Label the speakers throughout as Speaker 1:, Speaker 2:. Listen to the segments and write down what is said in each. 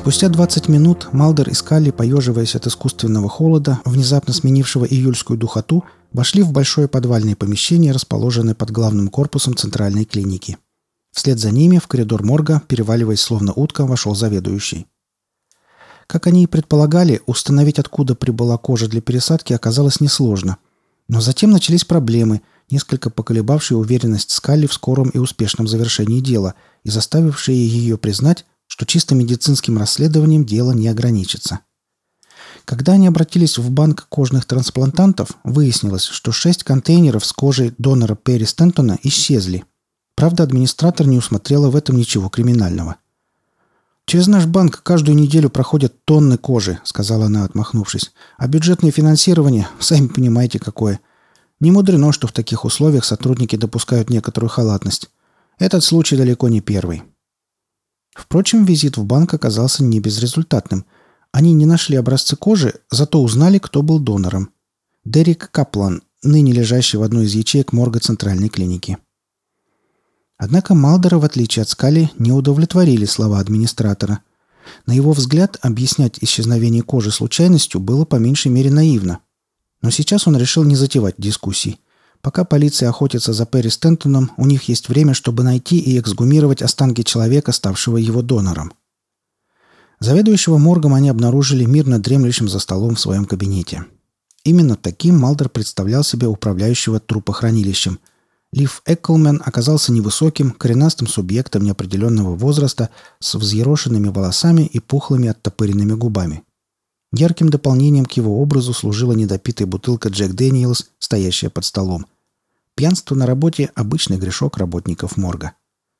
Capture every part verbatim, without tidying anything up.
Speaker 1: Спустя двадцать минут Малдер и Скалли, поеживаясь от искусственного холода, внезапно сменившего июльскую духоту, вошли в большое подвальное помещение, расположенное под главным корпусом центральной клиники. Вслед за ними в коридор морга, переваливаясь словно утка, вошел заведующий. Как они и предполагали, установить, откуда прибыла кожа для пересадки, оказалось несложно. Но затем начались проблемы, несколько поколебавшие уверенность Скалли в скором и успешном завершении дела и заставившие ее признать, что чисто медицинским расследованием дело не ограничится. Когда они обратились в банк кожных трансплантантов, выяснилось, что шесть контейнеров с кожей донора Перри Стентона исчезли. Правда, администратор не усмотрела в этом ничего криминального. «Через наш банк каждую неделю проходят тонны кожи», — сказала она, отмахнувшись. «А бюджетное финансирование, сами понимаете, какое. Не мудрено, что в таких условиях сотрудники допускают некоторую халатность. Этот случай далеко не первый». Впрочем, визит в банк оказался не безрезультатным. Они не нашли образцы кожи, зато узнали, кто был донором. Дерек Каплан, ныне лежащий в одной из ячеек морга центральной клиники. Однако Малдера, в отличие от Скалли, не удовлетворили слова администратора. На его взгляд, объяснять исчезновение кожи случайностью было по меньшей мере наивно. Но сейчас он решил не затевать дискуссий. Пока полиция охотится за Перри Стентоном, у них есть время, чтобы найти и эксгумировать останки человека, ставшего его донором. Заведующего моргом они обнаружили мирно дремлющим за столом в своем кабинете. Именно таким Малдер представлял себе управляющего трупохранилищем. Лив Экклмен оказался невысоким, коренастым субъектом неопределенного возраста с взъерошенными волосами и пухлыми оттопыренными губами. Ярким дополнением к его образу служила недопитая бутылка Джек Дэниелс, стоящая под столом. Пьянство на работе – обычный грешок работников морга.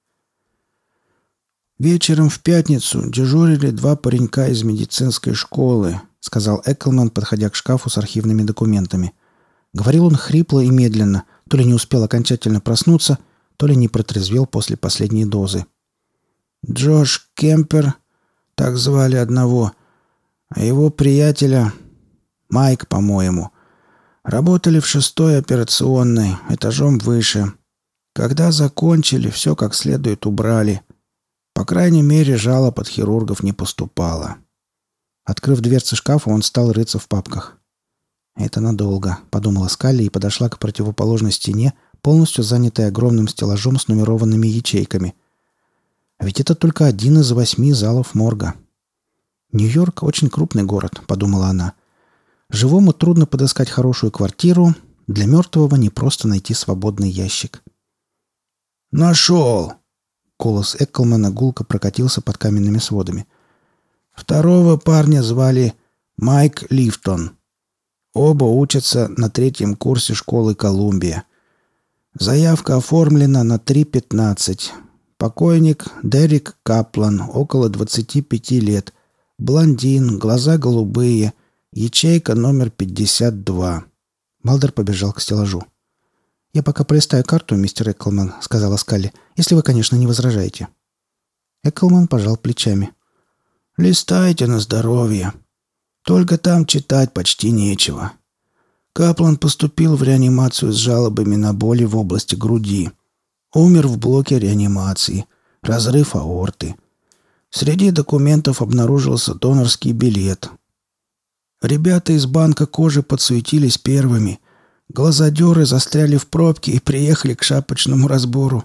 Speaker 1: «Вечером в пятницу дежурили два паренька из медицинской школы», — сказал Экклман, подходя к шкафу с архивными документами. Говорил он хрипло и медленно, то ли не успел окончательно проснуться, то ли не протрезвел после последней дозы. «Джош Кемпер, так звали одного, а его приятеля Майк, по-моему, работали в шестой операционной, этажом выше. Когда закончили, все как следует убрали. По крайней мере, жалоб от хирургов не поступало». Открыв дверцы шкафа, он стал рыться в папках. «Это надолго», — подумала Скалли и подошла к противоположной стене, полностью занятой огромным стеллажом с нумерованными ячейками. А ведь это только один из восьми залов морга. «Нью-Йорк — очень крупный город», — подумала она. «Живому трудно подыскать хорошую квартиру, для мертвого не просто найти свободный ящик». «Нашел!» — голос Экклмана гулко прокатился под каменными сводами. «Второго парня звали Майк Лифтон. Оба учатся на третьем курсе школы Колумбия. Заявка оформлена на три пятнадцать. Покойник Дерек Каплан, около двадцати пяти лет. Блондин, глаза голубые. Ячейка номер пятьдесят два». Малдер побежал к стеллажу. «Я пока полистаю карту, мистер Экклман», — сказала Скалли, — «если вы, конечно, не возражаете». Экклман пожал плечами. «Листайте на здоровье. Только там читать почти нечего. Каплан поступил в реанимацию с жалобами на боли в области груди. Умер в блоке реанимации. Разрыв аорты. Среди документов обнаружился донорский билет. Ребята из банка кожи подсуетились первыми. Глазодеры застряли в пробке и приехали к шапочному разбору.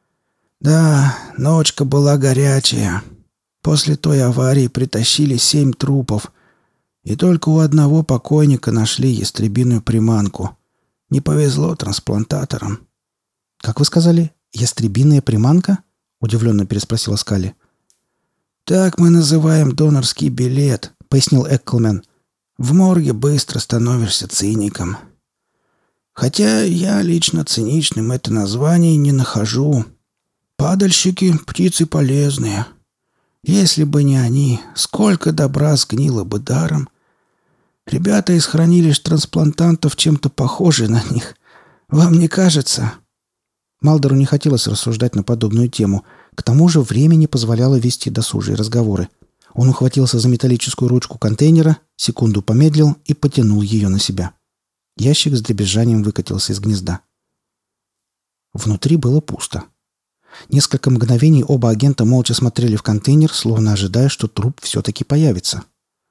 Speaker 1: Да, ночка была горячая. После той аварии притащили семь трупов. И только у одного покойника нашли ястребиную приманку. Не повезло трансплантаторам». «Как вы сказали, ястребиная приманка?» — удивленно переспросила Скалли. «Так мы называем донорский билет», — пояснил Экклмен. «В морге быстро становишься циником. Хотя я лично циничным это название не нахожу. Падальщики — птицы полезные. Если бы не они, сколько добра сгнило бы даром. Ребята из хранилищ трансплантантов чем-то похожи на них. Вам не кажется?» Малдеру не хотелось рассуждать на подобную тему. К тому же время не позволяло вести досужие разговоры. Он ухватился за металлическую ручку контейнера, секунду помедлил и потянул ее на себя. Ящик с дребезжанием выкатился из гнезда. Внутри было пусто. Несколько мгновений оба агента молча смотрели в контейнер, словно ожидая, что труп все-таки появится.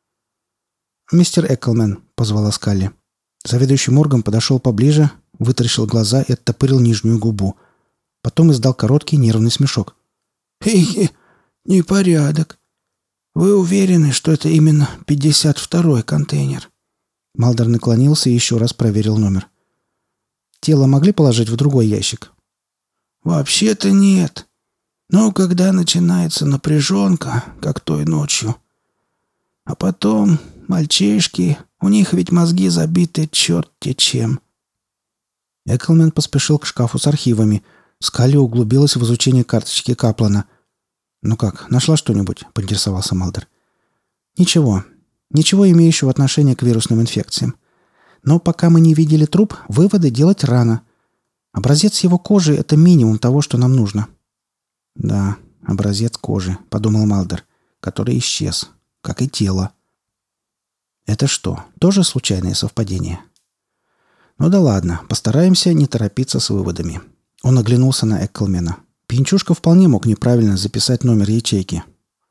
Speaker 1: «Мистер Эклмен», — позвала Скалли. Заведующий моргом подошел поближе, вытаращил глаза и оттопырил нижнюю губу. Потом издал короткий нервный смешок. «Хе-хе, непорядок. Вы уверены, что это именно пятьдесят второй контейнер?» Малдер наклонился и еще раз проверил номер. «Тело могли положить в другой ящик?» «Вообще-то нет. Но когда начинается напряженка, как той ночью. А потом мальчишки, у них ведь мозги забиты черт-те чем». Эклмен поспешил к шкафу с архивами. Скалли углубилась в изучение карточки Каплана. «Ну как, нашла что-нибудь?» — поинтересовался Малдер. «Ничего. Ничего, имеющего отношение к вирусным инфекциям. Но пока мы не видели труп, выводы делать рано. Образец его кожи — это минимум того, что нам нужно». «Да, образец кожи», — подумал Малдер, который исчез, как и тело. «Это что, тоже случайное совпадение?» «Ну да ладно, постараемся не торопиться с выводами». Он оглянулся на Эклмена. Пьянчушка вполне мог неправильно записать номер ячейки.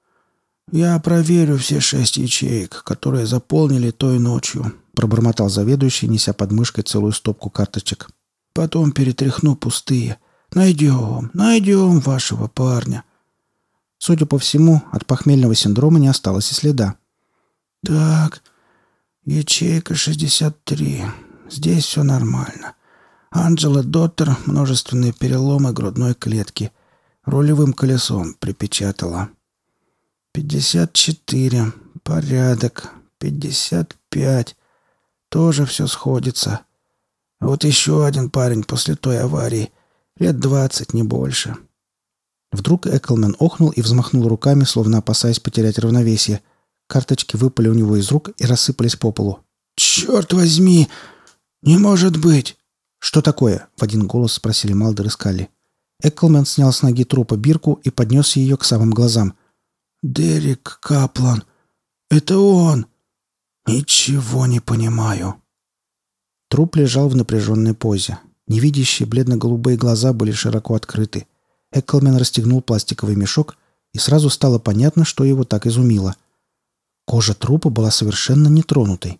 Speaker 1: «Я проверю все шесть ячеек, которые заполнили той ночью», — пробормотал заведующий, неся под мышкой целую стопку карточек. «Потом перетряхну пустые. Найдем, найдем вашего парня». Судя по всему, от похмельного синдрома не осталось и следа. «Так, ячейка шестьдесят три. Здесь все нормально. Анджела Доттер, множественные переломы грудной клетки. Рулевым колесом припечатала. пятьдесят четыре. Порядок. пятьдесят пять. Тоже все сходится. Вот еще один парень после той аварии. Лет двадцать, не больше». Вдруг Эклмен охнул и взмахнул руками, словно опасаясь потерять равновесие. Карточки выпали у него из рук и рассыпались по полу. «Черт возьми! Не может быть!» «Что такое?» — в один голос спросили Малдер и Скалли. Эклмен снял с ноги трупа бирку и поднес ее к самым глазам. «Дерек Каплан! Это он! Ничего не понимаю!» Труп лежал в напряженной позе. Невидящие бледно-голубые глаза были широко открыты. Эклмен расстегнул пластиковый мешок, и сразу стало понятно, что его так изумило. Кожа трупа была совершенно нетронутой.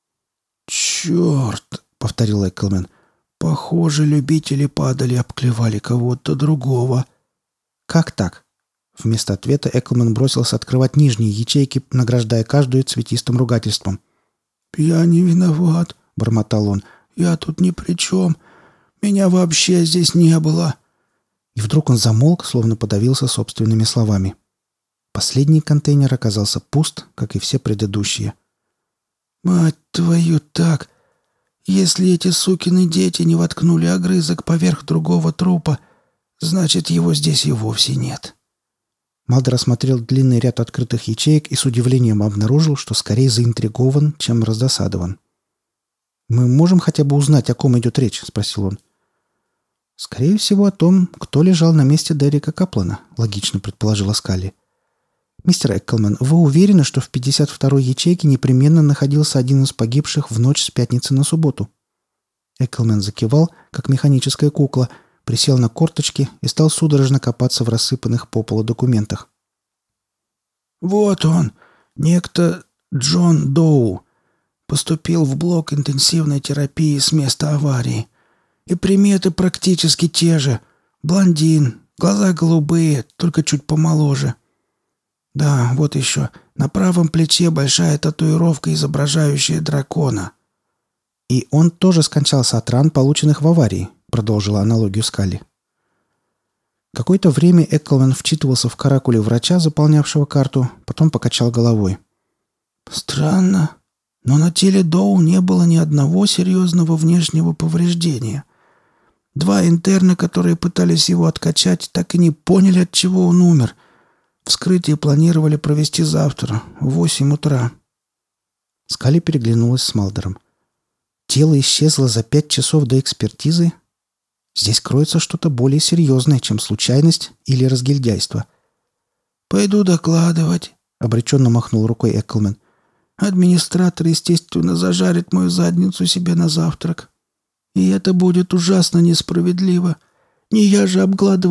Speaker 1: «Черт!» — повторил Эклмен. «Похоже, любители падали, обклевали кого-то другого». «Как так?» Вместо ответа Эклмен бросился открывать нижние ячейки, награждая каждую цветистым ругательством. «Я не виноват», — бормотал он. «Я тут ни при чем. Меня вообще здесь не было». И вдруг он замолк, словно подавился собственными словами. Последний контейнер оказался пуст, как и все предыдущие. «Мать твою, так! Если эти сукины дети не воткнули огрызок поверх другого трупа, значит, его здесь и вовсе нет». Малдер осмотрел длинный ряд открытых ячеек и с удивлением обнаружил, что скорее заинтригован, чем раздосадован. «Мы можем хотя бы узнать, о ком идет речь?» — спросил он. «Скорее всего, о том, кто лежал на месте Дерека Каплана», — логично предположила Скалли. «Мистер Эклмен, вы уверены, что в пятьдесят второй ячейке непременно находился один из погибших в ночь с пятницы на субботу?» Эклмен закивал, как механическая кукла, присел на корточки и стал судорожно копаться в рассыпанных по полу документах. «Вот он, некто Джон Доу, поступил в блок интенсивной терапии с места аварии. И приметы практически те же. Блондин, глаза голубые, только чуть помоложе. Да, вот еще. На правом плече большая татуировка, изображающая дракона». «И он тоже скончался от ран, полученных в аварии», — продолжила аналогию Скалли. Какое-то время Эклмен вчитывался в каракули врача, заполнявшего карту, потом покачал головой. «Странно, но на теле Доу не было ни одного серьезного внешнего повреждения. Два интерна, которые пытались его откачать, так и не поняли, от чего он умер. Вскрытие планировали провести завтра, в восемь утра». Скалли переглянулась с Малдером. «Тело исчезло за пять часов до экспертизы? Здесь кроется что-то более серьезное, чем случайность или разгильдяйство». «Пойду докладывать», — обреченно махнул рукой Эклмен. «Администратор, естественно, зажарит мою задницу себе на завтрак. И это будет ужасно несправедливо. Не я же обгладывал этот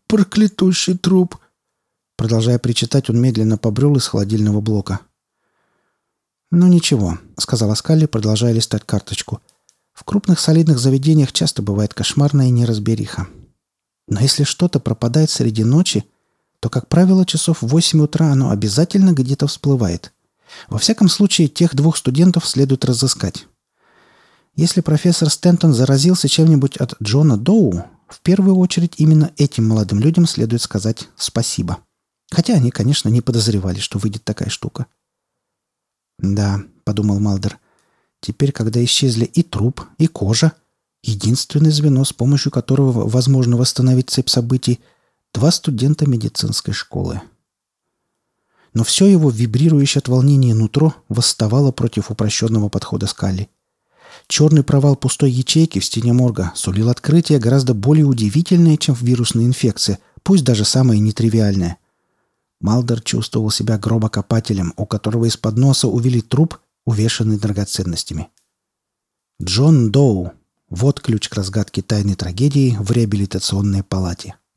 Speaker 1: проклятущий труп!» Продолжая причитать, он медленно побрел из холодильного блока. «Ну ничего», — сказала Скалли, продолжая листать карточку. «В крупных солидных заведениях часто бывает кошмарная неразбериха. Но если что-то пропадает среди ночи, то, как правило, часов в восемь утра оно обязательно где-то всплывает. Во всяком случае, тех двух студентов следует разыскать. Если профессор Стентон заразился чем-нибудь от Джона Доу, в первую очередь именно этим молодым людям следует сказать спасибо. Хотя они, конечно, не подозревали, что выйдет такая штука». «Да», — подумал Малдер, — «теперь, когда исчезли и труп, и кожа, единственное звено, с помощью которого возможно восстановить цепь событий — два студента медицинской школы». Но все его вибрирующее от волнения нутро восставало против упрощенного подхода Скалли. Черный провал пустой ячейки в стене морга сулил открытие гораздо более удивительное, чем вирусная инфекция, пусть даже самое нетривиальное. Малдер чувствовал себя гробокопателем, у которого из-под носа увели труп, увешанный драгоценностями. Джон Доу — вот ключ к разгадке тайной трагедии в реабилитационной палате.